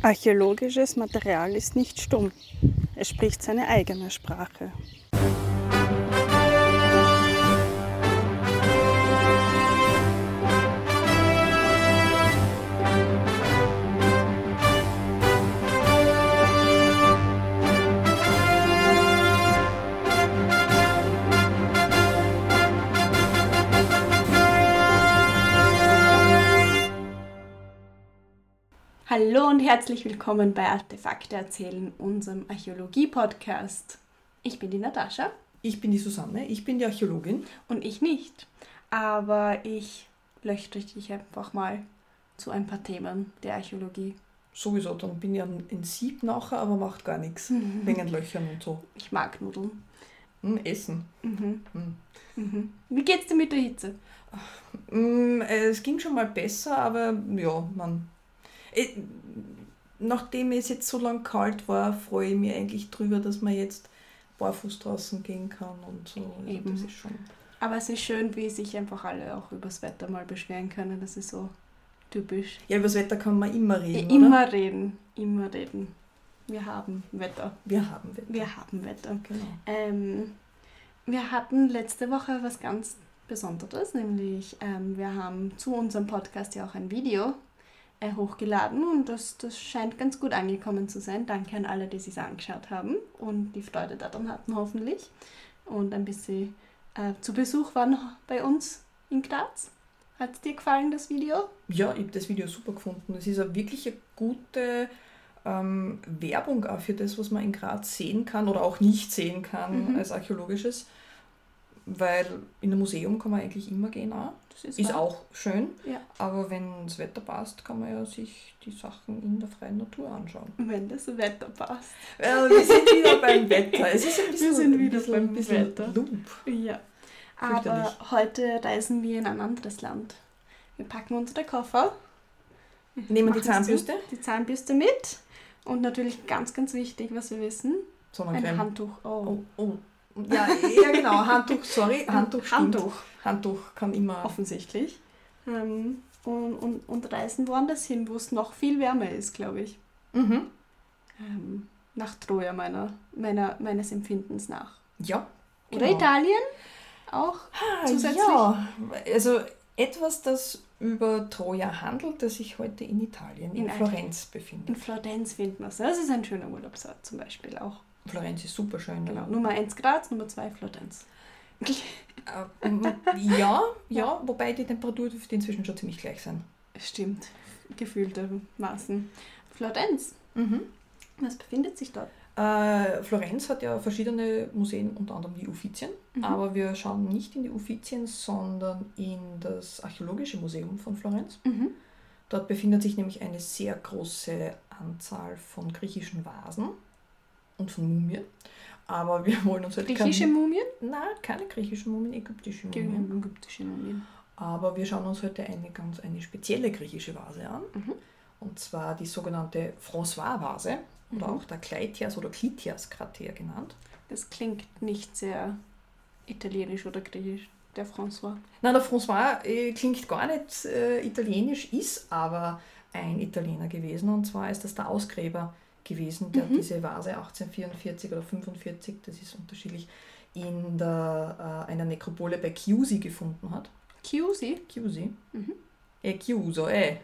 Archäologisches Material ist nicht stumm. Es spricht seine eigene Sprache. Hallo und herzlich willkommen bei Artefakte erzählen, unserem Archäologie-Podcast. Ich bin die Natascha. Ich bin die Susanne, ich bin die Archäologin. Und ich nicht. Aber ich löchte dich einfach mal zu ein paar Themen der Archäologie. Sowieso, dann bin ich ein Sieb nachher, aber macht gar nichts. Wegen Löchern und so. Ich mag Nudeln. Essen. Wie geht's dir mit der Hitze? Es ging schon mal besser, aber ja, nachdem es jetzt so lang kalt war, freue ich mich eigentlich drüber, dass man jetzt barfuß draußen gehen kann und so. Also Eben. das ist schon. Aber es ist schön, wie sich einfach alle auch übers Wetter mal beschweren können. Das ist so typisch. Ja, über das Wetter kann man immer reden, Immer oder? reden. Wir haben Wetter. Wir haben Wetter. Genau. Wir hatten letzte Woche was ganz Besonderes, nämlich wir haben zu unserem Podcast ja auch ein Video hochgeladen und das scheint ganz gut angekommen zu sein. Danke an alle, die es sich angeschaut haben und die Freude daran hatten hoffentlich und ein bisschen zu Besuch waren bei uns in Graz. Hat es dir gefallen, das Video? Ja, ich habe das Video super gefunden. Es ist eine wirklich eine gute Werbung auch für das, was man in Graz sehen kann oder auch nicht sehen kann als archäologisches. Weil in ein Museum kann man eigentlich immer gehen auch. Das ist auch schön, ja. Aber wenn das Wetter passt, kann man ja sich die Sachen in der freien Natur anschauen. Wenn das Wetter passt. Wir sind wieder beim Wetter. Es ist ein bisschen, Wir sind wieder beim Wetter. Loop. Ja. Aber heute reisen wir in ein anderes Land. Wir packen unsere Koffer. Nehmen die Zahnbürste? Die Zahnbürste mit. Und natürlich ganz, ganz wichtig, was wir wissen, Sonnencreme. ein Handtuch. Oh. Ja, genau, Handtuch, sorry. Handtuch kann immer... Offensichtlich. Und reisen woanders hin, wo es noch viel wärmer ist, glaube ich. Nach Troja meines Empfindens nach. Ja, genau. Oder Italien auch zusätzlich? Ja, also etwas, das über Troja handelt, das sich heute in Italien, in Florenz befindet. In Florenz finden wir es. Das ist ein schöner Urlaubsort zum Beispiel auch. Florenz ist super schön. Genau. Nummer 1 Graz, Nummer 2 Florenz. Ja, wobei die Temperatur dürfte inzwischen schon ziemlich gleich sein. Stimmt, gefühltermaßen. Florenz, was befindet sich dort? Florenz hat ja verschiedene Museen, unter anderem die Uffizien, aber wir schauen nicht in die Uffizien, sondern in das Archäologische Museum von Florenz. Dort befindet sich nämlich eine sehr große Anzahl von griechischen Vasen und von Mumien. Aber wir wollen uns halt griechische Mumien? Nein, keine griechischen Mumien, ägyptische Mumien. Aber wir schauen uns heute eine spezielle griechische Vase an. Und zwar die sogenannte François-Vase oder auch der Kleitias oder Klitias-Krater genannt. Das klingt nicht sehr italienisch oder griechisch, der François. Nein, der François klingt gar nicht italienisch, ist aber ein Italiener gewesen. Und zwar ist das der Ausgräber gewesen, der diese Vase 1844 oder 1845, das ist unterschiedlich, in einer Nekropole bei Chiusi gefunden hat. Chiusi? Chiusi. Chiuso,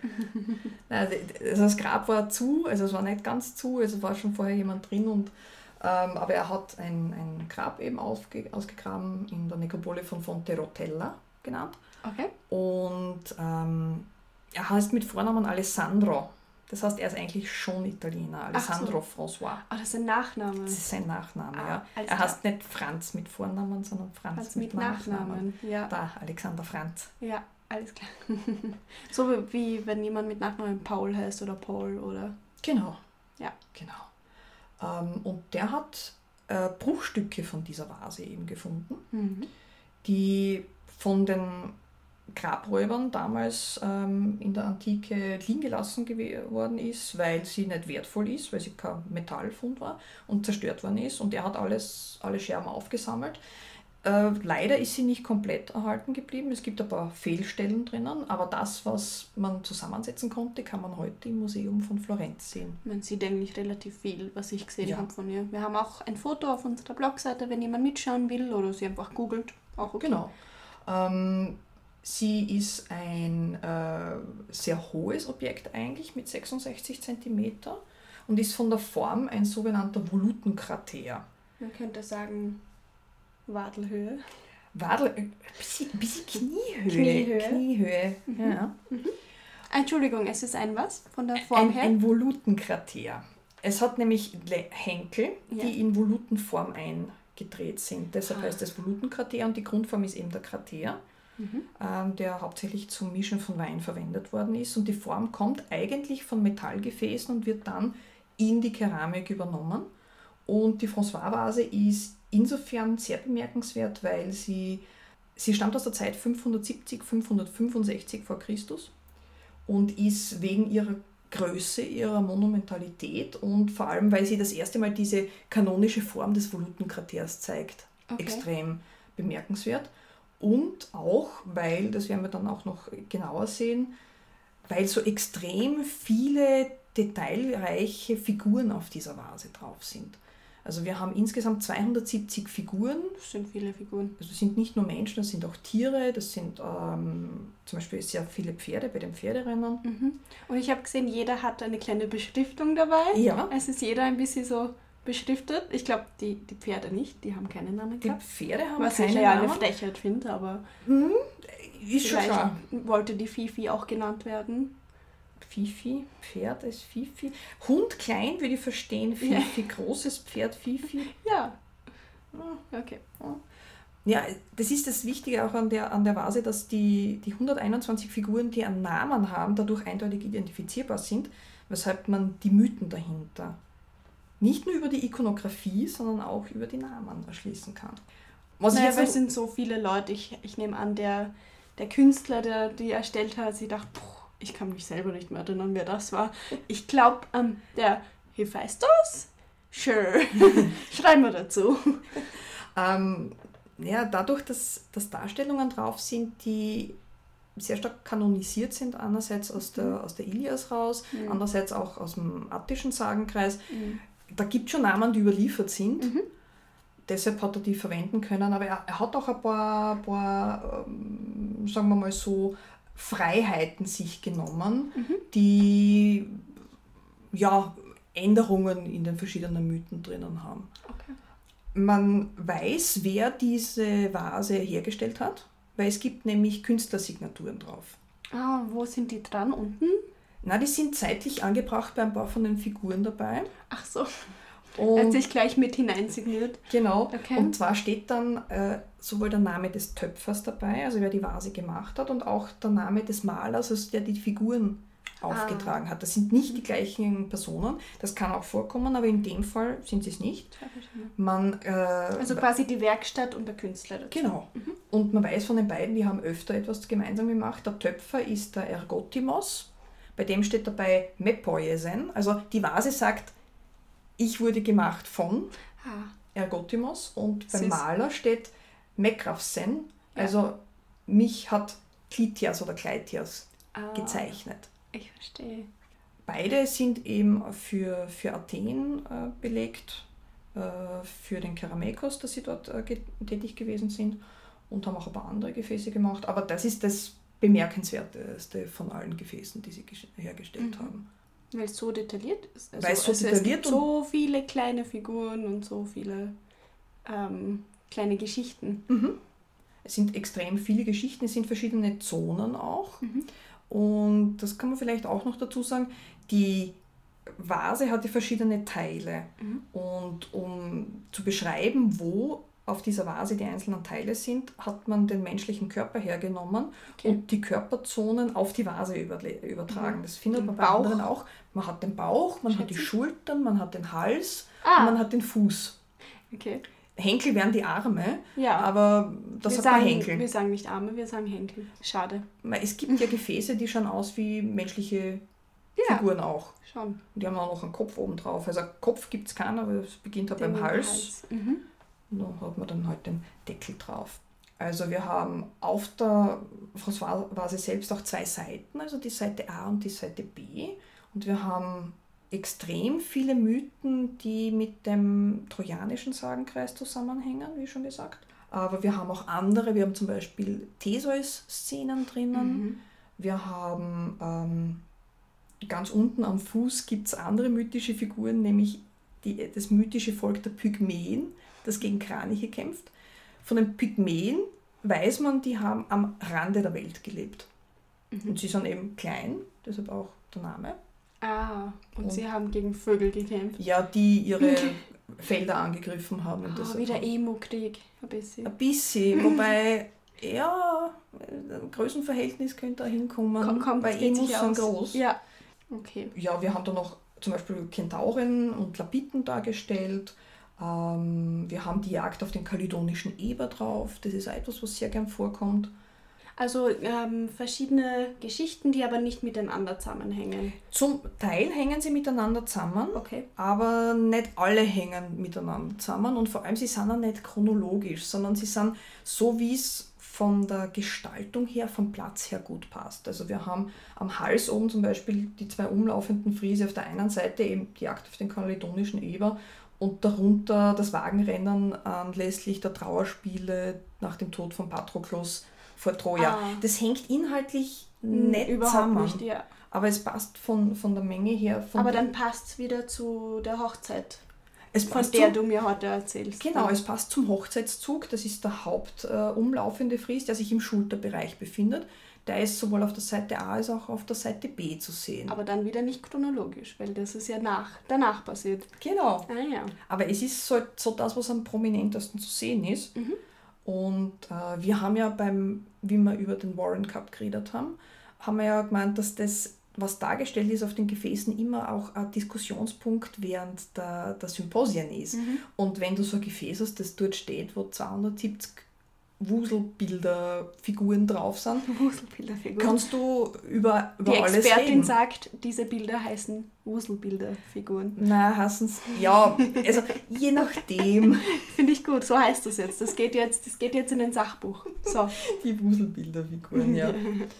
Also das Grab war zu, also es war nicht ganz zu, also war schon vorher jemand drin, aber er hat ein Grab eben ausgegraben in der Nekropole von Fonte Rotella genannt. Okay. Und er heißt mit Vornamen Alessandro. Das heißt, er ist eigentlich schon Italiener, Alessandro François. Das ist ein Nachname. Das ist sein Nachname, ja. Er heißt nicht Franz mit Vornamen, sondern Franz mit Nachnamen. Ja. Da, Alexander Franz. Ja, alles klar. So wie wenn jemand mit Nachnamen Paul heißt oder Paul, oder? Genau. Ja. Genau. Und der hat Bruchstücke von dieser Vase eben gefunden, die von den Grabräubern damals in der Antike liegen gelassen worden ist, weil sie nicht wertvoll ist, weil sie kein Metallfund war und zerstört worden ist. Und er hat alle Scherben aufgesammelt. Leider ist sie nicht komplett erhalten geblieben. Es gibt ein paar Fehlstellen drinnen, aber das, was man zusammensetzen konnte, kann man heute im Museum von Florenz sehen. Man sieht eigentlich relativ viel, was ich gesehen Ja. habe von ihr. Wir haben auch ein Foto auf unserer Blogseite, wenn jemand mitschauen will oder sie einfach googelt. Auch okay. Genau. Sie ist ein sehr hohes Objekt eigentlich mit 66 cm und ist von der Form ein sogenannter Volutenkrater. Man könnte sagen Wadelhöhe. Bisschen Kniehöhe. Kniehöhe. Ja. Entschuldigung, es ist ein was von der Form her? Ein Volutenkrater. Es hat nämlich Henkel, Ja. die in Volutenform eingedreht sind. Deshalb heißt es Volutenkrater und die Grundform ist eben der Krater, der hauptsächlich zum Mischen von Wein verwendet worden ist. Und die Form kommt eigentlich von Metallgefäßen und wird dann in die Keramik übernommen. Und die François-Vase ist insofern sehr bemerkenswert, weil sie stammt aus der Zeit 570, 565 vor Christus und ist wegen ihrer Größe, ihrer Monumentalität und vor allem, weil sie das erste Mal diese kanonische Form des Volutenkraters zeigt, extrem bemerkenswert. Und auch, weil, das werden wir dann auch noch genauer sehen, weil so extrem viele detailreiche Figuren auf dieser Vase drauf sind. Also wir haben insgesamt 270 Figuren. Das sind viele Figuren. Also das sind nicht nur Menschen, das sind auch Tiere, das sind zum Beispiel sehr viele Pferde bei den Pferderennen. Und ich habe gesehen, jeder hat eine kleine Beschriftung dabei. Ja. Es ist jeder ein bisschen so beschriftet. Ich glaube, die Pferde nicht, die haben keinen Namen Die gehabt. Pferde haben Was keine ich ja eine Namen. Frechheit finde, aber Ist schon vielleicht klar. wollte die Fifi auch genannt werden. Fifi, Pferd ist Fifi. Hund klein, würde ich verstehen, Fifi, großes Pferd, Fifi. Ja. Okay. Ja, das ist das Wichtige auch an der Vase, dass die 121 Figuren, die einen Namen haben, dadurch eindeutig identifizierbar sind, weshalb man die Mythen dahinter nicht nur über die Ikonografie, sondern auch über die Namen erschließen kann. Was Naja, ich weil jetzt es sind so viele Leute. Ich nehme an, der Künstler, der die erstellt hat, sie dachte, ich kann mich selber nicht mehr erinnern, wer das war. Ich glaube, der Hephaistos? Sure. Schreiben wir dazu. ja, dadurch, dass Darstellungen drauf sind, die sehr stark kanonisiert sind, einerseits aus der Ilias raus, andererseits auch aus dem attischen Sagenkreis. Da gibt es schon Namen, die überliefert sind. Deshalb hat er die verwenden können, aber er hat auch ein paar sagen wir mal so, Freiheiten sich genommen, die ja, Änderungen in den verschiedenen Mythen drinnen haben. Okay. Man weiß, wer diese Vase hergestellt hat, weil es gibt nämlich Künstlersignaturen drauf. Ah, wo sind die dran? Unten? Na, die sind zeitlich angebracht bei ein paar von den Figuren dabei. Ach so. Er Und hat sich gleich mit hineinsigniert. genau, Okay. und zwar steht dann sowohl der Name des Töpfers dabei, also wer die Vase gemacht hat, und auch der Name des Malers, also der die Figuren aufgetragen hat. Das sind nicht die gleichen Personen, das kann auch vorkommen, aber in dem Fall sind sie es nicht. Also quasi die Werkstatt und der Künstler dazu. Genau. Und man weiß von den beiden, die haben öfter etwas gemeinsam gemacht. Der Töpfer ist der Ergotimos, bei dem steht dabei Mepoiesen, also die Vase sagt, ich wurde gemacht von Ergotimos, und beim Süß. Maler steht Mekrafsen, also mich hat Klitias oder Kleitias gezeichnet. Ich verstehe. Beide sind eben für Athen belegt, für den Kerameikos, dass sie dort tätig gewesen sind, und haben auch ein paar andere Gefäße gemacht, aber das ist das Bemerkenswerteste von allen Gefäßen, die sie hergestellt haben. Weil es so detailliert ist. Weil es so es detailliert gibt so viele kleine Figuren und so viele kleine Geschichten. Es sind extrem viele Geschichten, es sind verschiedene Zonen auch. Und das kann man vielleicht auch noch dazu sagen, die Vase hatte verschiedene Teile. Und um zu beschreiben, wo auf dieser Vase die einzelnen Teile sind, hat man den menschlichen Körper hergenommen und die Körperzonen auf die Vase übertragen. Das findet man bei anderen auch. Man hat den Bauch, man hat die Schultern, man hat den Hals und man hat den Fuß. Okay. Henkel wären die Arme, Ja. aber das hat man Henkel. Wir sagen nicht Arme, wir sagen Henkel. Schade. Es gibt ja Gefäße, die schauen aus wie menschliche Figuren auch. Schon. Und die haben auch noch einen Kopf oben drauf. Also Kopf gibt es keinen, aber es beginnt halt beim Hals. Da hat man dann halt den Deckel drauf. Also wir haben auf der Phosphorvase selbst auch 2 Seiten, also die Seite A und die Seite B. Und wir haben extrem viele Mythen, die mit dem trojanischen Sagenkreis zusammenhängen, wie schon gesagt. Aber wir haben auch andere, wir haben zum Beispiel Theseus-Szenen drinnen. Wir haben ganz unten am Fuß gibt es andere mythische Figuren, nämlich das mythische Volk der Pygmäen, das gegen Kraniche kämpft. Von den Pygmäen weiß man, die haben am Rande der Welt gelebt. Und sie sind eben klein, deshalb auch der Name. Und sie haben gegen Vögel gekämpft. Ja, die ihre Felder angegriffen haben. Wie der Emu-Krieg, ein bisschen. Ein bisschen, wobei, ja, ein Größenverhältnis könnte da hinkommen, weil Emus sind groß. Ja, okay. Ja, wir haben da noch zum Beispiel Kentauren und Lapiten dargestellt. Wir haben die Jagd auf den kalydonischen Eber drauf. Das ist etwas, was sehr gern vorkommt. Also verschiedene Geschichten, die aber nicht miteinander zusammenhängen. Zum Teil hängen sie miteinander zusammen, aber nicht alle hängen miteinander zusammen und vor allem sie sind auch nicht chronologisch, sondern sie sind so, wie es von der Gestaltung her, vom Platz her gut passt. Also wir haben am Hals oben zum Beispiel die 2 umlaufenden Friese, auf der einen Seite eben die Jagd auf den kalydonischen Eber und darunter das Wagenrennen anlässlich der Trauerspiele nach dem Tod von Patroklos vor Troja. Das hängt inhaltlich nicht zusammen, nicht, ja. Aber es passt von der Menge her. Aber dann passt es wieder zu der Hochzeit, von der du mir heute erzählst. Genau, es passt zum Hochzeitszug. Das ist der hauptumlaufende Fries, der sich im Schulterbereich befindet. Der ist sowohl auf der Seite A als auch auf der Seite B zu sehen. Aber dann wieder nicht chronologisch, weil das ist ja danach passiert. Genau. Ja. Aber es ist so das, was am prominentesten zu sehen ist. Und wir haben ja wie wir über den Warren Cup geredet haben wir ja gemeint, dass das, was dargestellt ist auf den Gefäßen, immer auch ein Diskussionspunkt während der Symposien ist. Und wenn du so ein Gefäß hast, das dort steht, wo 270 Wuselbilderfiguren drauf sind, kannst du über alles reden. Die Expertin sagt, diese Bilder heißen Wuselbilderfiguren. Nein, heißen es, ja, also je nachdem. Finde ich gut, so heißt das jetzt. Das geht jetzt in ein Sachbuch. So. Die Wuselbilderfiguren, ja.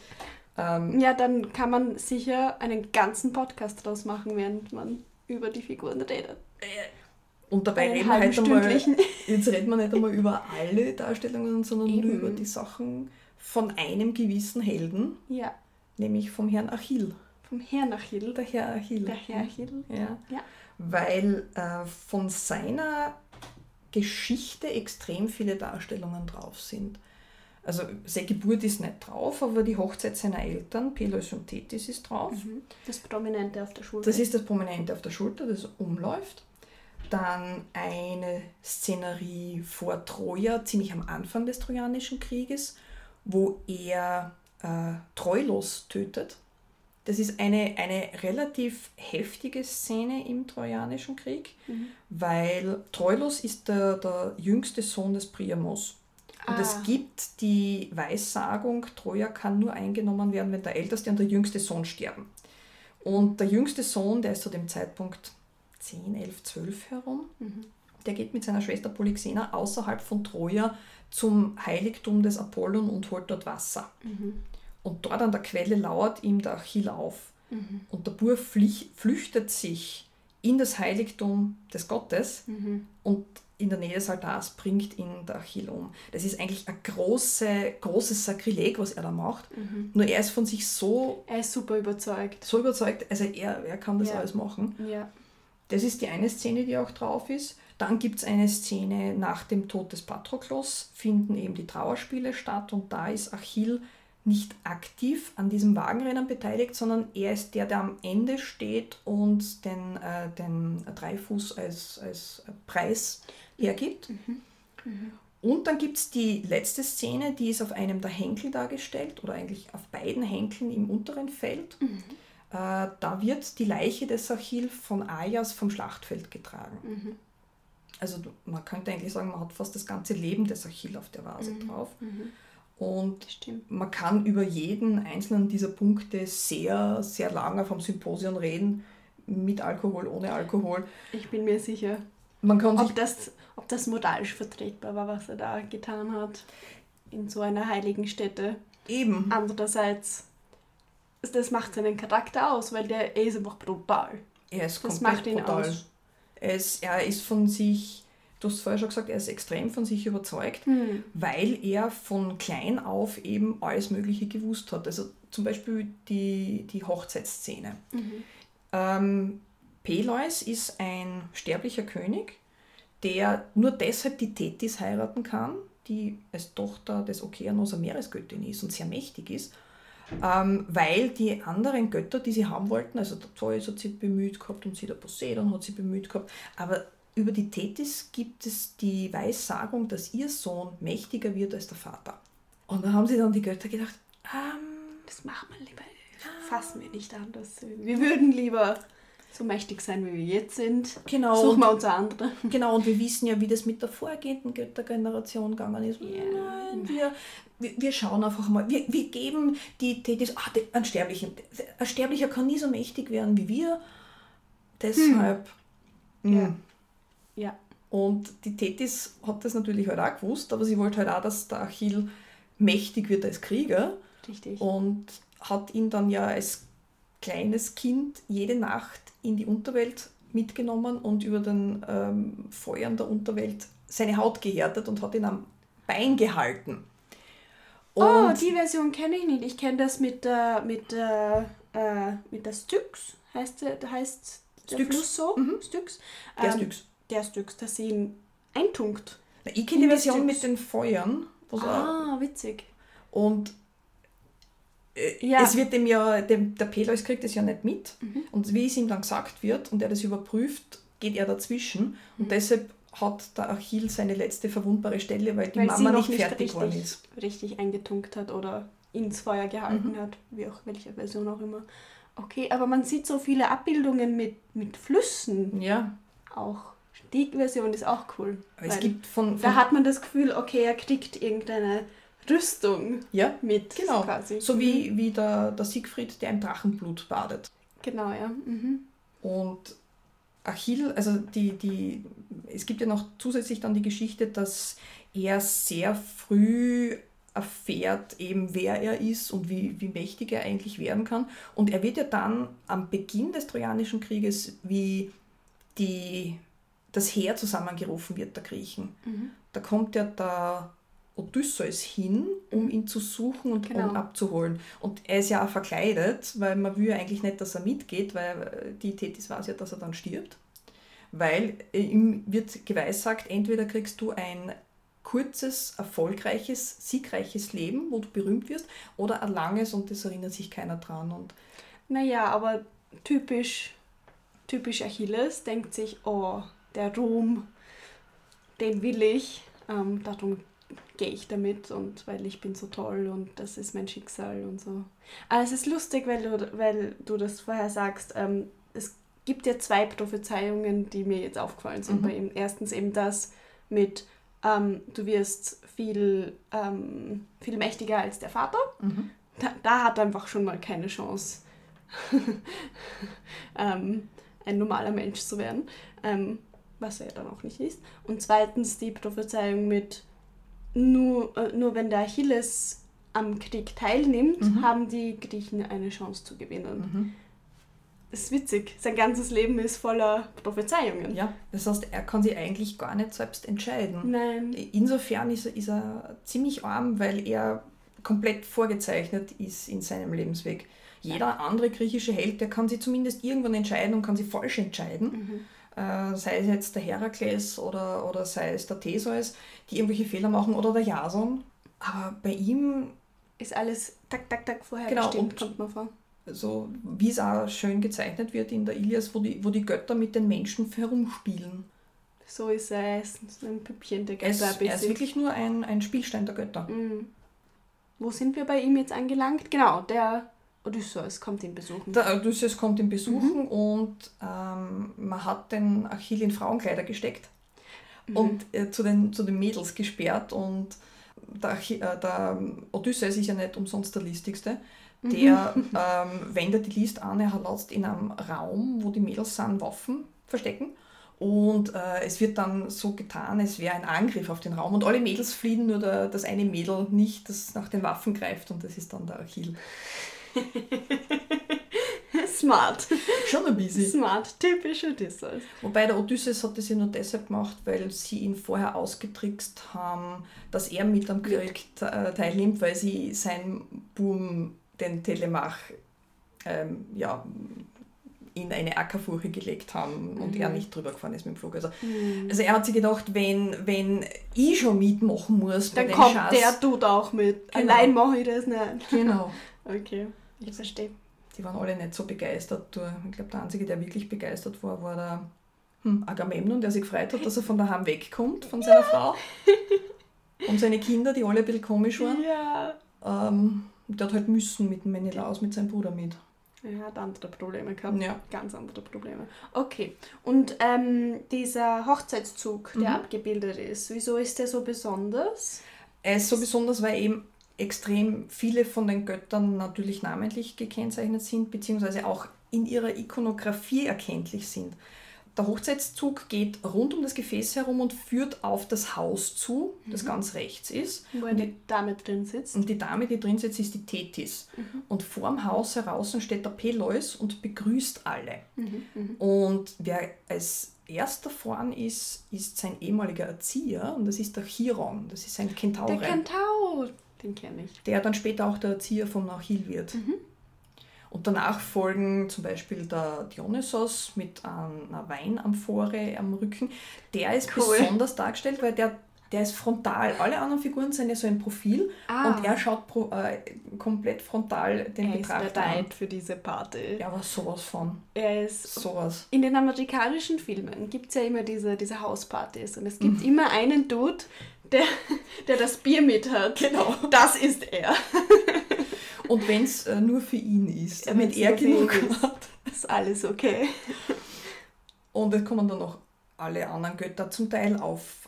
Ja, dann kann man sicher einen ganzen Podcast draus machen, während man über die Figuren redet. Und dabei reden wir halt einmal, jetzt reden wir nicht einmal über alle Darstellungen, sondern nur über die Sachen von einem gewissen Helden, nämlich vom Herrn Achill. Vom Herrn Achill? Der Herr Achill. Der Herr Achill? Ja. Weil von seiner Geschichte extrem viele Darstellungen drauf sind. Also seine Geburt ist nicht drauf, aber die Hochzeit seiner Eltern, Peleus und Thetis, ist drauf. Das Prominente auf der Schulter. Das ist das Prominente auf der Schulter, das umläuft. Dann eine Szenerie vor Troja, ziemlich am Anfang des Trojanischen Krieges, wo er Troilos tötet. Das ist eine relativ heftige Szene im Trojanischen Krieg, weil Troilos ist der jüngste Sohn des Priamos. Und es gibt die Weissagung, Troja kann nur eingenommen werden, wenn der älteste und der jüngste Sohn sterben. Und der jüngste Sohn, der ist zu dem Zeitpunkt 10, 11, 12 herum, der geht mit seiner Schwester Polyxena außerhalb von Troja zum Heiligtum des Apollon und holt dort Wasser. Und dort an der Quelle lauert ihm der Achill auf. Und der Bub flüchtet sich in das Heiligtum des Gottes und in der Nähe des Altars bringt ihn der Achill um. Das ist eigentlich ein großes Sakrileg, was er da macht. Nur er ist von sich so... Er ist super überzeugt. So überzeugt, also er kann das alles machen. Ja. Das ist die eine Szene, die auch drauf ist. Dann gibt es eine Szene nach dem Tod des Patroklos, finden eben die Trauerspiele statt und da ist Achill nicht aktiv an diesem Wagenrennen beteiligt, sondern er ist der am Ende steht und den Dreifuß als Preis hergibt. Und dann gibt es die letzte Szene, die ist auf einem der Henkel dargestellt, oder eigentlich auf beiden Henkeln im unteren Feld. Da wird die Leiche des Achill von Ajas vom Schlachtfeld getragen. Also man könnte eigentlich sagen, man hat fast das ganze Leben des Achill auf der Vase drauf. Und man kann über jeden einzelnen dieser Punkte sehr, sehr lange vom Symposion reden, mit Alkohol, ohne Alkohol. Ich bin mir sicher. Man kann ob das moralisch vertretbar war, was er da getan hat in so einer heiligen Stätte. Eben. Andererseits, das macht seinen Charakter aus, weil er ist einfach brutal. Er ist Das komplett macht ihn brutal. aus. Er ist von sich, du hast vorher schon gesagt, er ist extrem von sich überzeugt, weil er von klein auf eben alles Mögliche gewusst hat. Also zum Beispiel die Hochzeitsszene. Peleus ist ein sterblicher König, der nur deshalb die Thetis heiraten kann, die als Tochter des Okeanos eine Meeresgöttin ist und sehr mächtig ist, weil die anderen Götter, die sie haben wollten, also der Zeus hat sie bemüht gehabt und der Poseidon hat sie bemüht gehabt, aber über die Thetis gibt es die Weissagung, dass ihr Sohn mächtiger wird als der Vater. Und da haben sie dann die Götter gedacht, das machen wir lieber, fassen wir nicht an. Wir würden lieber so mächtig sein, wie wir jetzt sind. Genau. Suchen wir uns andere. Genau, und wir wissen ja, wie das mit der vorgehenden Göttergeneration gegangen ist. Yeah. Nein, wir schauen einfach mal. Wir geben die Thetis, einen Sterblichen. Ein Sterblicher kann nie so mächtig werden wie wir. Deshalb. Ja. Und die Thetis hat das natürlich halt auch gewusst, aber sie wollte halt auch, dass der Achill mächtig wird als Krieger. Richtig. Und hat ihn dann ja als kleines Kind jede Nacht in die Unterwelt mitgenommen und über den Feuern der Unterwelt seine Haut gehärtet und hat ihn am Bein gehalten. Und die Version kenne ich nicht. Ich kenne das mit der Styx. Heißt der Styx. Fluss so? Styx. Styx. Der Styx, dass sie ihn eintunkt. Ich kenne die Version mit den Feuern. Witzig. Und es wird dem ja, der Peleus kriegt das ja nicht mit. Und wie es ihm dann gesagt wird und er das überprüft, geht er dazwischen. Und deshalb hat der Achill seine letzte verwundbare Stelle, weil Mama nicht fertig geworden ist. Richtig eingetunkt hat oder ins Feuer gehalten hat, welche Version auch immer. Okay, aber man sieht so viele Abbildungen mit Flüssen. Ja. Auch. Die Version ist auch cool. Aber es gibt da hat man das Gefühl, okay, er kriegt irgendeine Rüstung mit. Genau. Quasi. So wie der Siegfried, der im Drachenblut badet. Genau, ja. Und Achill, also es gibt ja noch zusätzlich dann die Geschichte, dass er sehr früh erfährt, eben wer er ist und wie mächtig er eigentlich werden kann. Und er wird ja dann am Beginn des Trojanischen Krieges, wie das Heer zusammengerufen wird, der Griechen. Da kommt ja der Odysseus hin, um ihn zu suchen und um abzuholen. Und er ist ja auch verkleidet, weil man will ja eigentlich nicht, dass er mitgeht, weil die Thetis weiß ja, dass er dann stirbt. Weil ihm wird geweissagt, entweder kriegst du ein kurzes, erfolgreiches, siegreiches Leben, wo du berühmt wirst, oder ein langes und das erinnert sich keiner dran. Und naja, aber typisch Achilles denkt sich, der Ruhm, den will ich, darum gehe ich damit und weil ich bin so toll und das ist mein Schicksal und so. Aber es ist lustig, weil du das vorher sagst, es gibt ja 2 Prophezeiungen, die mir jetzt aufgefallen sind bei ihm. Erstens eben das mit, du wirst viel mächtiger als der Vater. Da hat er einfach schon mal keine Chance, ein normaler Mensch zu werden, was er ja dann auch nicht ist. Und zweitens die Prophezeiung mit, nur wenn der Achilles am Krieg teilnimmt, haben die Griechen eine Chance zu gewinnen. Das ist witzig. Sein ganzes Leben ist voller Prophezeiungen. Ja, das heißt, er kann sich eigentlich gar nicht selbst entscheiden. Nein. Insofern ist er ziemlich arm, weil er komplett vorgezeichnet ist in seinem Lebensweg. Jeder andere griechische Held, der kann sich zumindest irgendwann entscheiden und kann sich falsch entscheiden. Sei es jetzt der Herakles oder sei es der Theseus, die irgendwelche Fehler machen, oder der Jason. Aber bei ihm ist alles tak vorher bestimmt, kommt man vor. So wie es auch schön gezeichnet wird in der Ilias, wo die Götter mit den Menschen herumspielen. So ist er ist ein Püppchen der Götter. Er ist wirklich nur ein Spielstein der Götter. Wo sind wir bei ihm jetzt angelangt? Genau, der Odysseus kommt ihn besuchen. Der Odysseus kommt ihn besuchen und man hat den Achill in Frauenkleider gesteckt und zu den Mädels gesperrt. Und der Odysseus ist ja nicht umsonst der Listigste. Der wendet die List an, er hat in einem Raum, wo die Mädels sind, Waffen verstecken Und es wird dann so getan, es wäre ein Angriff auf den Raum. Und alle Mädels fliehen, nur das eine Mädel nicht, das nach den Waffen greift. Und das ist dann der Achill. Smart. Schon ein bisschen. Smart, typisch Odysseus. Wobei der Odysseus hat das ja nur deshalb gemacht, weil sie ihn vorher ausgetrickst haben, dass er mit am Krieg teilnimmt, weil sie seinen Buben, den Telemach, in eine Ackerfurche gelegt haben und er nicht drüber gefahren ist mit dem Flug. Also er hat sich gedacht, wenn ich schon mitmachen muss, dann kommt der tut auch mit. Genau. Allein mache ich das nicht. Genau. Okay, ich verstehe. Die waren alle nicht so begeistert. Ich glaube, der Einzige, der wirklich begeistert war der Agamemnon, der sich gefreut hat, dass er von daheim wegkommt, von seiner Frau. Und seine Kinder, die alle ein bisschen komisch waren. Ja. Der hat halt müssen mit dem Menelaos, mit seinem Bruder mit. Er hat andere Probleme gehabt. Ja. Ganz andere Probleme. Okay. Und dieser Hochzeitszug, der abgebildet ist, wieso ist der so besonders? Er ist so besonders, weil eben extrem viele von den Göttern natürlich namentlich gekennzeichnet sind, beziehungsweise auch in ihrer Ikonografie erkenntlich sind. Der Hochzeitszug geht rund um das Gefäß herum und führt auf das Haus zu, das ganz rechts ist. Wo eine Dame drin sitzt. Und die Dame, die drin sitzt, ist die Tethys. Und vorm Haus heraus steht der Peleus und begrüßt alle. Und wer als erster vorn ist sein ehemaliger Erzieher, und das ist der Chiron, das ist ein Kentaur. Der Kentaur, den kenne ich. Der dann später auch der Erzieher von Achill wird. Und danach folgen zum Beispiel der Dionysos mit einer Weinamphore am Rücken. Der ist besonders dargestellt, weil der ist frontal. Alle anderen Figuren sind ja so ein Profil und er schaut komplett frontal den Betrachter an. Für diese Party. Ja, aber sowas von. Er ist sowas. In den amerikanischen Filmen gibt es ja immer diese Hauspartys und es gibt immer einen Dude, der das Bier mit hat. Genau. Das ist er. Und wenn es nur für ihn ist, wenn er genug hat, ist alles okay. Und es kommen dann noch alle anderen Götter zum Teil auf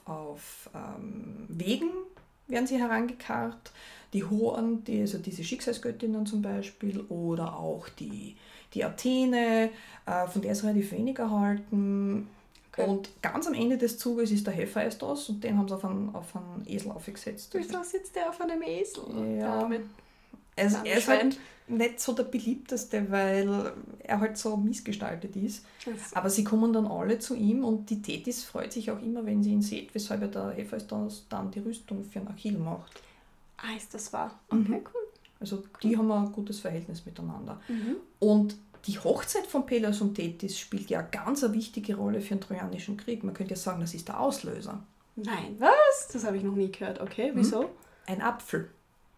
Wegen, werden sie herangekarrt. Die Horen, also diese Schicksalsgöttinnen zum Beispiel, oder auch die Athene, von der ist relativ wenig erhalten. Okay. Und ganz am Ende des Zuges ist der Hephaistos und den haben sie auf einen Esel aufgesetzt. Wieso sitzt der auf einem Esel? Ja. Also er ist halt nicht so der beliebteste, weil er halt so missgestaltet ist. Aber sie kommen dann alle zu ihm und die Tethys freut sich auch immer, wenn sie ihn sieht, weshalb er der Hephaistos dann die Rüstung für den Achill macht. Ist das wahr? Okay, cool. Also die haben ein gutes Verhältnis miteinander. Und die Hochzeit von Peleus und Tethys spielt ja ganz eine wichtige Rolle für den Trojanischen Krieg. Man könnte ja sagen, das ist der Auslöser. Nein, was? Das habe ich noch nie gehört. Okay, wieso? Ein Apfel.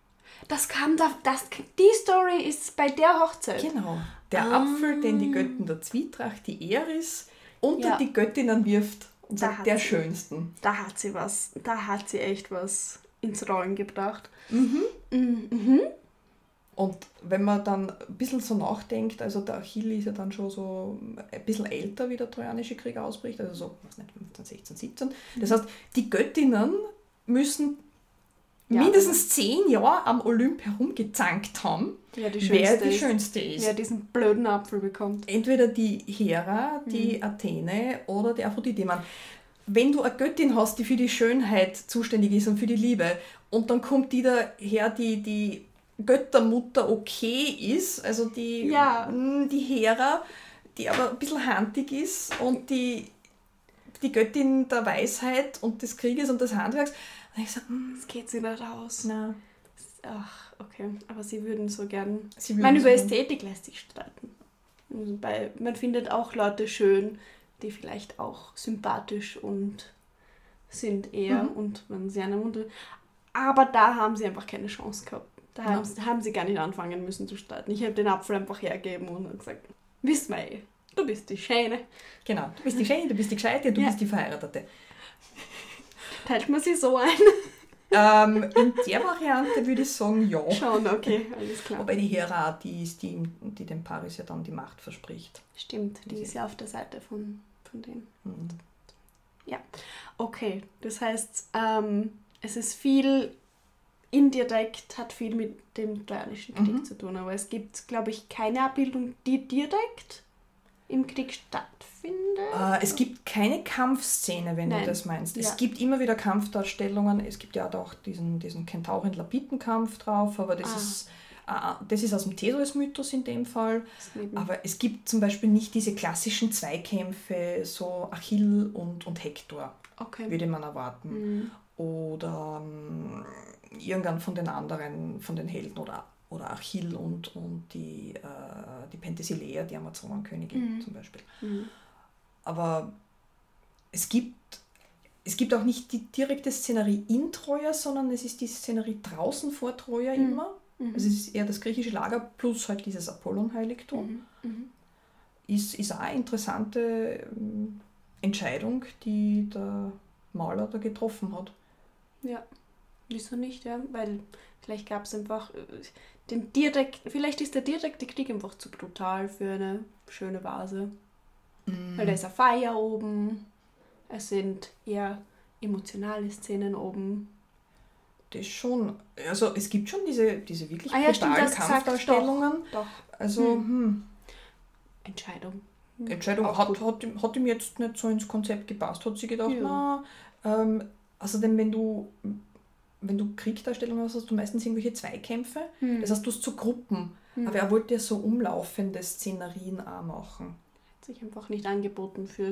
Die Story ist bei der Hochzeit. Genau. Der Apfel, den die Göttin der Zwietracht, die Eris, unter die Göttinnen wirft und sagt, der schönsten. Da hat sie echt was ins Rollen gebracht. Und wenn man dann ein bisschen so nachdenkt, also der Achill ist ja dann schon so ein bisschen älter, wie der Trojanische Krieg ausbricht, also so, weiß nicht, 15, 16, 17. Das heißt, die Göttinnen müssen mindestens 10 Jahre am Olymp herumgezankt haben, wer die schönste ist. Wer diesen blöden Apfel bekommt. Entweder die Hera, die Athene oder die Aphrodite. Ich meine, wenn du eine Göttin hast, die für die Schönheit zuständig ist und für die Liebe, und dann kommt die daher, die Göttermutter okay ist, also die Hera, die aber ein bisschen handig ist und die Göttin der Weisheit und des Krieges und des Handwerks. Und ich sage, das geht sie nicht aus. Nein. Ach, okay. Aber sie würden so gern... Über Ästhetik lässt sich streiten. Man findet auch Leute schön, die vielleicht auch sympathisch und sind eher und man sie einem unter... Aber da haben sie einfach keine Chance gehabt. Da haben sie gar nicht anfangen müssen zu streiten. Ich habe den Apfel einfach hergegeben und gesagt, wissen wir du bist die Schöne. Genau, du bist die Schöne, du bist die Gescheite, du bist die Verheiratete. Teilt man sie so ein? In der Variante würde ich sagen, ja. Schon, okay, alles klar. Wobei die Hera die ist, die dem Paris ja dann die Macht verspricht. Stimmt, die ist ja auf der Seite von denen. Ja, okay. Das heißt, es ist viel indirekt, hat viel mit dem Trojanischen Krieg zu tun, aber es gibt, glaube ich, keine Abbildung, die direkt im Krieg stattfindet. Es gibt keine Kampfszene, wenn Nein. du das meinst. Ja. Es gibt immer wieder Kampfdarstellungen. Es gibt ja auch diesen Kentauren-Lapitenkampf drauf, aber das ist aus dem Theseus-Mythos in dem Fall. Aber es gibt zum Beispiel nicht diese klassischen Zweikämpfe, so Achill und Hektor, würde man erwarten. Oder irgendwann von den anderen, von den Helden oder Achill und die Penthesilea, die Amazonenkönigin zum Beispiel. Aber es gibt auch nicht die direkte Szenerie in Troja, sondern es ist die Szenerie draußen vor Troja immer. Also es ist eher das griechische Lager plus halt dieses Apollon-Heiligtum. Ist auch eine interessante Entscheidung, die der Maler da getroffen hat. Ja, wieso nicht, ja? Weil vielleicht gab es einfach vielleicht ist der direkte Krieg einfach zu brutal für eine schöne Vase. Weil da ist ein Feuer oben, es sind eher emotionale Szenen oben. Das schon, also es gibt schon diese wirklich ja, stimmt, brutalen das Kampfdarstellungen. Doch. Also, Entscheidung. Hat ihm jetzt nicht so ins Konzept gepasst. Hat sie gedacht, außerdem, wenn du Kriegdarstellungen hast, hast du meistens irgendwelche Zweikämpfe. Das heißt, du hast so Gruppen. Aber er wollte ja so umlaufende Szenerien auch machen. Hat sich einfach nicht angeboten für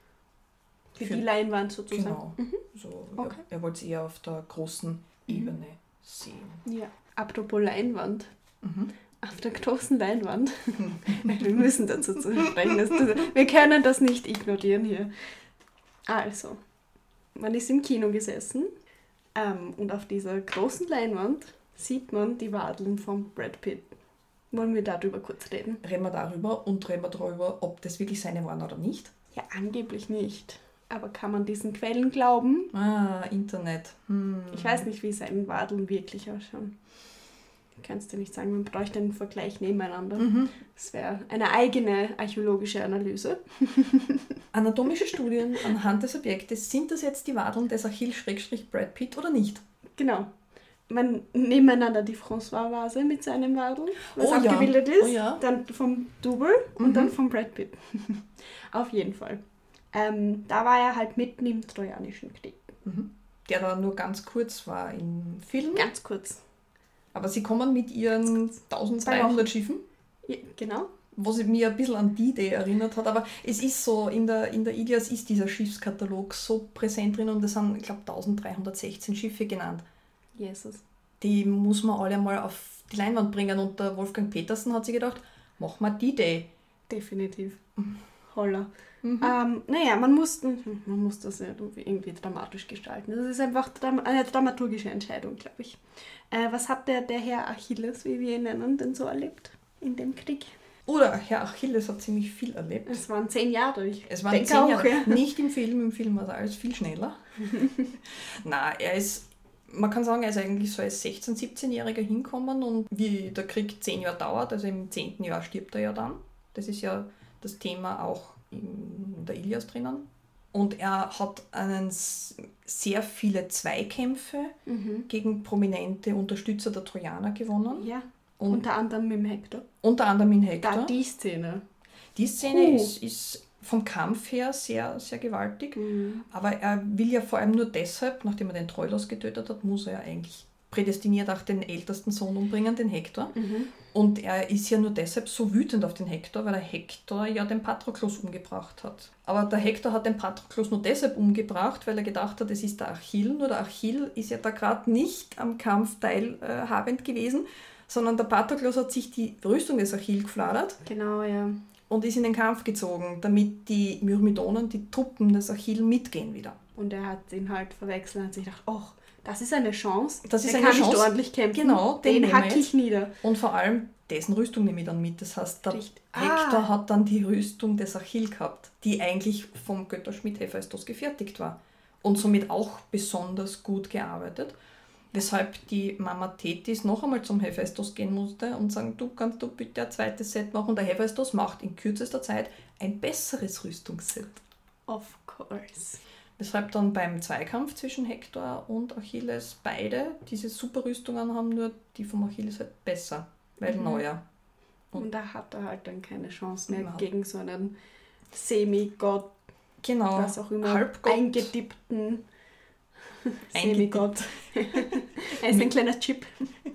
die Leinwand sozusagen. Genau. Er wollte es eher auf der großen Ebene sehen. Ja. Apropos Leinwand. Auf der großen Leinwand. Wir müssen dazu sprechen. Wir können das nicht ignorieren hier. Also, man ist im Kino gesessen und auf dieser großen Leinwand sieht man die Wadeln von Brad Pitt. Wollen wir darüber kurz reden? Reden wir darüber, ob das wirklich seine waren oder nicht? Ja, angeblich nicht. Aber kann man diesen Quellen glauben? Internet. Ich weiß nicht, wie seine Wadeln wirklich ausschauen. Kannst du nicht sagen, man bräuchte einen Vergleich nebeneinander. Das wäre eine eigene archäologische Analyse. Anatomische Studien anhand des Objektes, sind das jetzt die Wadeln des Achill-Brad Pitt oder nicht? Genau. Man nebeneinander die François-Vase mit seinem Wadel, was abgebildet ist, dann vom Double und dann vom Brad Pitt. Auf jeden Fall. Da war er halt mitten im Trojanischen Krieg. Der da nur ganz kurz war im Film. Ganz kurz. Aber sie kommen mit ihren 1300 Schiffen. Ja, genau. Was mir ein bisschen an D-Day erinnert hat. Aber es ist so, in der Ilias ist dieser Schiffskatalog so präsent drin und es sind, ich glaube, 1316 Schiffe genannt. Jesus. Die muss man alle mal auf die Leinwand bringen und der Wolfgang Petersen hat sich gedacht, mach mal D-Day. Definitiv. Holla. Naja, man muss das ja irgendwie dramatisch gestalten. Das ist einfach eine dramaturgische Entscheidung, glaube ich. Was hat der Herr Achilles, wie wir ihn nennen, denn so erlebt in dem Krieg? Oder Herr Achilles hat ziemlich viel erlebt. Es waren 10 Jahre. Es waren 10 Jahre. Ja. Nicht im Film war alles viel schneller. Man kann sagen, er ist eigentlich so als 16-, 17-Jähriger hinkommen und wie der Krieg 10 Jahre dauert, also im 10. Jahr stirbt er ja dann. Das ist ja das Thema auch in der Ilias drinnen. Und er hat sehr viele Zweikämpfe gegen prominente Unterstützer der Trojaner gewonnen. Ja, unter anderem mit Hektor. Da die Szene. Die Szene ist vom Kampf her sehr, sehr gewaltig. Aber er will ja vor allem nur deshalb, nachdem er den Troilos getötet hat, muss er eigentlich prädestiniert auch den ältesten Sohn umbringen, den Hektor. Und er ist ja nur deshalb so wütend auf den Hektor, weil der Hektor ja den Patroklos umgebracht hat. Aber der Hektor hat den Patroklos nur deshalb umgebracht, weil er gedacht hat, es ist der Achill. Nur der Achill ist ja da gerade nicht am Kampf teilhabend gewesen, sondern der Patroklos hat sich die Rüstung des Achill gefladert. Genau, ja. Und ist in den Kampf gezogen, damit die Myrmidonen, die Truppen des Achill, mitgehen wieder. Und er hat ihn halt verwechselt und hat sich gedacht, das ist eine Chance. Der kann nicht ordentlich kämpfen. Genau, den hacke ich nieder. Und vor allem, dessen Rüstung nehme ich dann mit. Das heißt, der Hektor hat dann die Rüstung des Achill gehabt, die eigentlich vom Götterschmied Hephaistos gefertigt war. Und somit auch besonders gut gearbeitet. Weshalb die Mama Thetis noch einmal zum Hephaistos gehen musste und sagen, kannst du bitte ein zweites Set machen? Und der Hephaistos macht in kürzester Zeit ein besseres Rüstungsset. Of course. Weshalb dann beim Zweikampf zwischen Hektor und Achilles beide diese Superrüstungen haben, nur die vom Achilles halt besser, weil neuer. Und da hat er halt dann keine Chance mehr gegen so einen Semi-Gott. genau, was auch immer, Halbgott. eingedippten Semigott. Er ist ein kleiner Chip.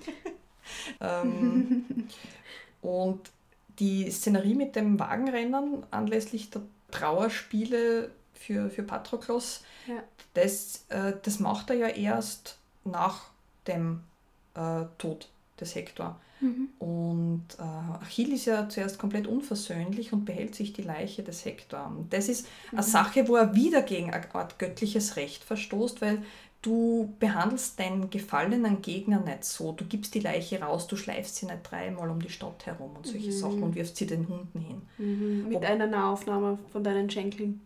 Und die Szenerie mit dem Wagenrennen anlässlich der Trauerspiele für Patroklos, Ja. das macht er ja erst nach dem Tod des Hektor. Und Achill ist ja zuerst komplett unversöhnlich und behält sich die Leiche des Hektor. Und das ist eine Sache, wo er wieder gegen eine Art göttliches Recht verstoßt, weil du behandelst deinen gefallenen Gegner nicht so. Du gibst die Leiche raus, du schleifst sie nicht 3-mal um die Stadt herum und solche Sachen und wirfst sie den Hunden hin. Mit einer Nahaufnahme von deinen Schenkeln.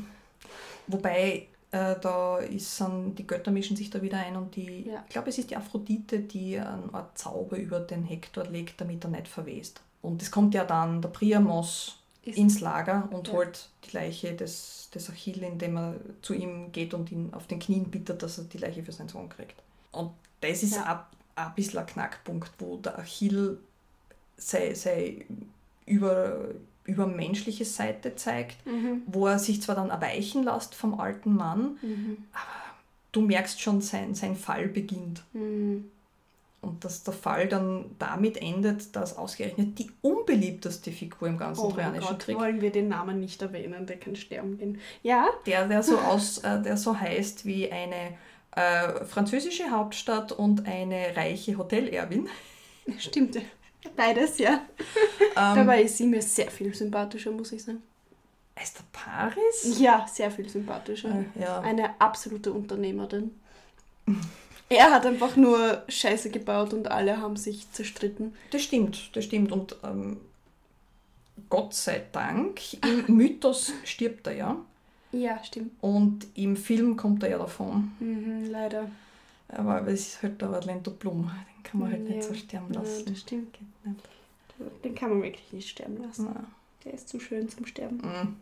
Wobei die Götter mischen sich da wieder ein und ich glaube, es ist die Aphrodite, die eine Art Zauber über den Hektor legt, damit er nicht verwest. Und es kommt ja dann der Priamos ins Lager und holt die Leiche des Achill, indem er zu ihm geht und ihn auf den Knien bittet, dass er die Leiche für seinen Sohn kriegt. Und das ist ein bisschen ein Knackpunkt, wo der Achill seine übermenschliche Seite zeigt, wo er sich zwar dann erweichen lässt vom alten Mann, aber du merkst schon, sein Fall beginnt. Und dass der Fall dann damit endet, dass ausgerechnet die unbeliebteste Figur im ganzen Trojanischen Krieg... wollen wir den Namen nicht erwähnen, der kann sterben gehen. Ja? Der so heißt wie eine französische Hauptstadt und eine reiche Hotelerbin. Stimmt, beides, ja. Dabei ist sie mir sehr viel sympathischer, muss ich sagen. Ist der Paris? Ja, sehr viel sympathischer. Ja. Eine absolute Unternehmerin. Er hat einfach nur Scheiße gebaut und alle haben sich zerstritten. Das stimmt. Und Gott sei Dank, im Mythos stirbt er ja. Ja, stimmt. Und im Film kommt er ja davon. Leider. Aber es ist halt der Orlando Bloom. Den kann man halt nicht so sterben lassen. Ja, das stimmt. Geht nicht. Den kann man wirklich nicht sterben lassen. Nein. Der ist zu schön zum Sterben.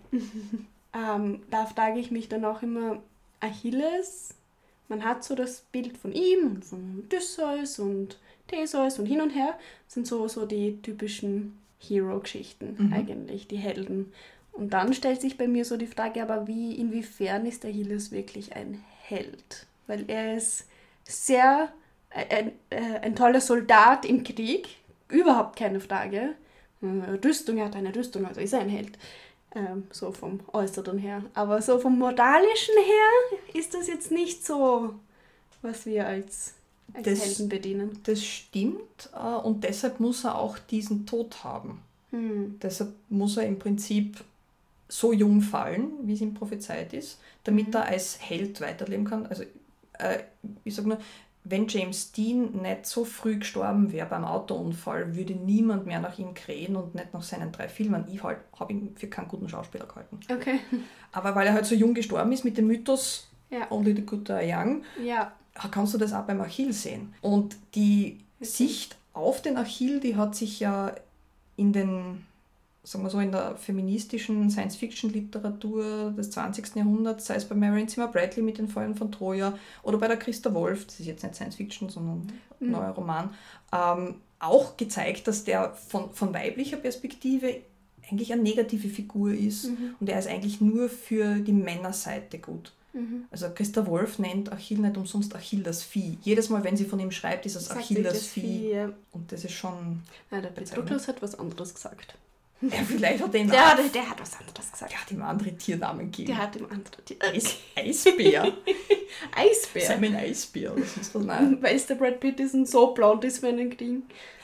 Da frage ich mich dann auch immer, Achilles, man hat so das Bild von ihm und von Odysseus und Theseus und hin und her, sind so die typischen Hero-Geschichten eigentlich, die Helden. Und dann stellt sich bei mir so die Frage, aber inwiefern ist Achilles wirklich ein Held? Weil er ist sehr ein toller Soldat im Krieg, überhaupt keine Frage. Er hat eine Rüstung, also ist er ein Held. So vom Äußeren her. Aber so vom Moralischen her ist das jetzt nicht so, was wir als Helden bedienen. Das stimmt und deshalb muss er auch diesen Tod haben. Deshalb muss er im Prinzip so jung fallen, wie es ihm prophezeit ist, damit er als Held weiterleben kann. Also ich sage nur, wenn James Dean nicht so früh gestorben wäre beim Autounfall, würde niemand mehr nach ihm krähen und nicht nach seinen 3 Filmen. Ich habe ihn für keinen guten Schauspieler gehalten. Okay. Aber weil er halt so jung gestorben ist mit dem Mythos Only the Good Die Young, kannst du das auch beim Achill sehen. Und die Sicht auf den Achill, die hat sich ja in den, sagen wir so, in der feministischen Science-Fiction-Literatur des 20. Jahrhunderts, sei es bei Marion Zimmer Bradley mit den Feuern von Troja oder bei der Christa Wolf, das ist jetzt nicht Science-Fiction, sondern ein neuer Roman, auch gezeigt, dass der von weiblicher Perspektive eigentlich eine negative Figur ist und er ist eigentlich nur für die Männerseite gut. Also Christa Wolf nennt Achill nicht umsonst Achill das Vieh. Jedes Mal, wenn sie von ihm schreibt, ist es Achill das Vieh. Ja. Und das ist schon... Ja, der Patroklos hat was anderes gesagt. Ja, vielleicht hat der hat was anderes gesagt. Der hat ihm andere Tiernamen gegeben. Der hat ihm andere Eisbär. Eisbär? Simon Eisbär. Oder sonst was. Nein. Weil der Brad Pitt so blond ist, wenn ihn kriegen.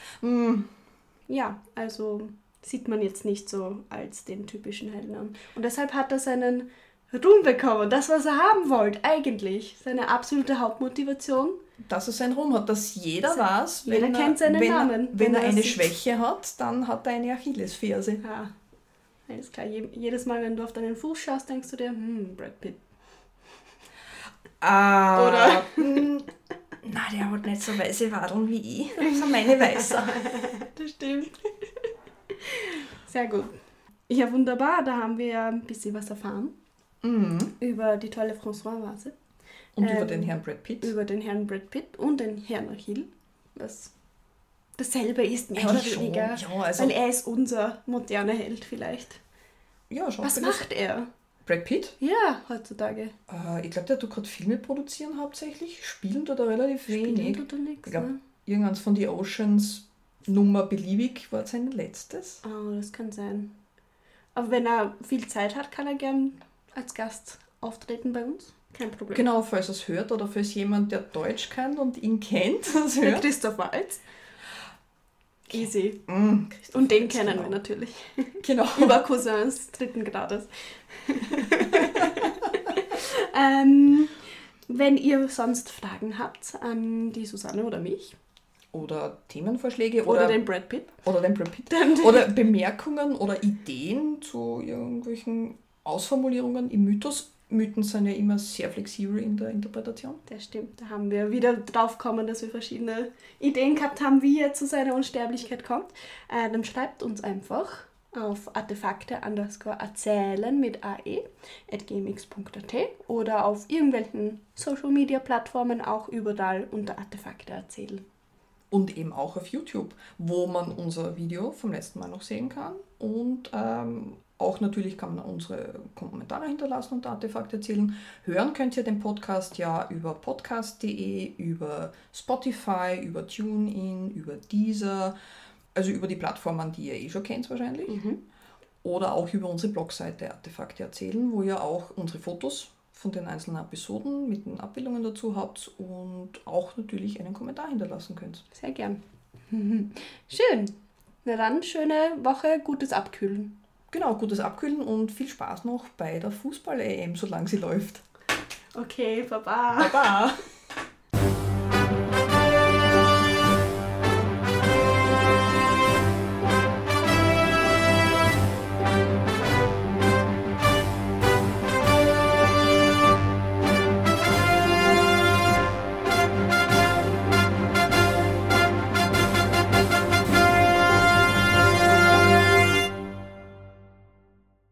Ja, also sieht man jetzt nicht so als den typischen Helden an. Und deshalb hat er seinen Ruhm bekommen. Das, was er haben wollte, eigentlich. Seine absolute Hauptmotivation. Dass er seinen Ruhm hat, dass jeder weiß, jeder kennt seinen Namen. Wenn er eine Schwäche hat, dann hat er eine Achillesferse. Ja, alles klar. Jedes Mal, wenn du auf deinen Fuß schaust, denkst du dir, Brad Pitt. Oder? Na, der hat nicht so weiße Wadeln wie ich. Das sind meine weiße. Das stimmt. Sehr gut. Ja, wunderbar. Da haben wir ja ein bisschen was erfahren. Über die tolle Françoise. Und über den Herrn Brad Pitt. Über den Herrn Brad Pitt und den Herrn Achill. Was dasselbe ist, mehr oder weniger. Ja, also weil er ist unser moderner Held vielleicht. Ja, was macht er? Brad Pitt? Ja, heutzutage. Ich glaube, der tut gerade Filme produzieren hauptsächlich. Spielen tut er relativ wenig. Spielen tut er nichts, Ich glaube, ne? irgendeins von The Oceans, Nummer beliebig, war sein letztes. Oh, das kann sein. Aber wenn er viel Zeit hat, kann er gern als Gast auftreten bei uns. Kein Problem. Genau, falls er es hört oder falls jemand, der Deutsch kann und ihn kennt, das Der hört. Christoph Waltz. Easy. Christoph Und den Waltz, kennen genau. wir natürlich. Genau. Über Cousins 3. Grades. Wenn ihr sonst Fragen habt an die Susanne oder mich Oder Themenvorschläge oder den Brad Pitt, oder den Brad Pitt. Oder Bemerkungen oder Ideen zu irgendwelchen Ausformulierungen im Mythos. Mythen sind ja immer sehr flexibel in der Interpretation. das stimmt, da haben wir wieder drauf gekommen, dass wir verschiedene Ideen gehabt haben, wie er zu seiner Unsterblichkeit kommt. Dann schreibt uns einfach auf artefakte_erzählen mit ae@gmx.at oder auf irgendwelchen Social Media Plattformen auch überall unter Artefakte erzählen. Und eben auch auf YouTube, wo man unser Video vom letzten Mal noch sehen kann. Und auch natürlich kann man unsere Kommentare hinterlassen und Artefakte erzählen. Hören könnt ihr den Podcast ja über podcast.de, über Spotify, über TuneIn, über Deezer, also über die Plattformen, die ihr schon kennt wahrscheinlich. Oder auch über unsere Blogseite Artefakte erzählen, wo ihr auch unsere Fotos von den einzelnen Episoden mit den Abbildungen dazu habt und auch natürlich einen Kommentar hinterlassen könnt. Sehr gern. Schön. Na dann, schöne Woche, gutes Abkühlen. Genau, gutes Abkühlen und viel Spaß noch bei der Fußball-EM, solange sie läuft. Okay, Baba. Baba!